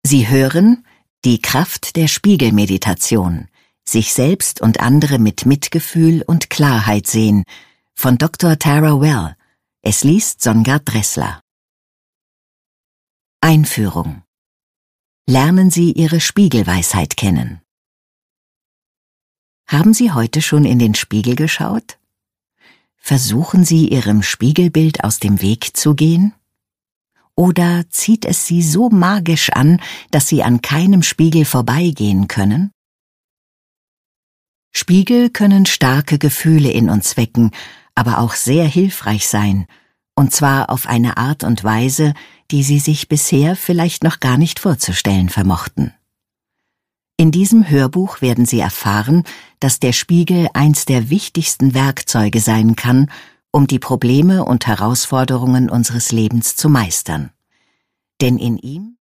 Sie hören die Kraft der Spiegelmeditation, sich selbst und andere mit Mitgefühl und Klarheit sehen, von Dr. Tara Well. Es liest Songard Dressler. Einführung. Lernen Sie Ihre Spiegelweisheit kennen. Haben Sie heute schon in den Spiegel geschaut? Versuchen Sie, Ihrem Spiegelbild aus dem Weg zu gehen? Oder zieht es Sie so magisch an, dass Sie an keinem Spiegel vorbeigehen können? Spiegel können starke Gefühle in uns wecken, aber auch sehr hilfreich sein, und zwar auf eine Art und Weise, die Sie sich bisher vielleicht noch gar nicht vorzustellen vermochten. In diesem Hörbuch werden Sie erfahren, dass der Spiegel eins der wichtigsten Werkzeuge sein kann, um die Probleme und Herausforderungen unseres Lebens zu meistern. Denn in ihm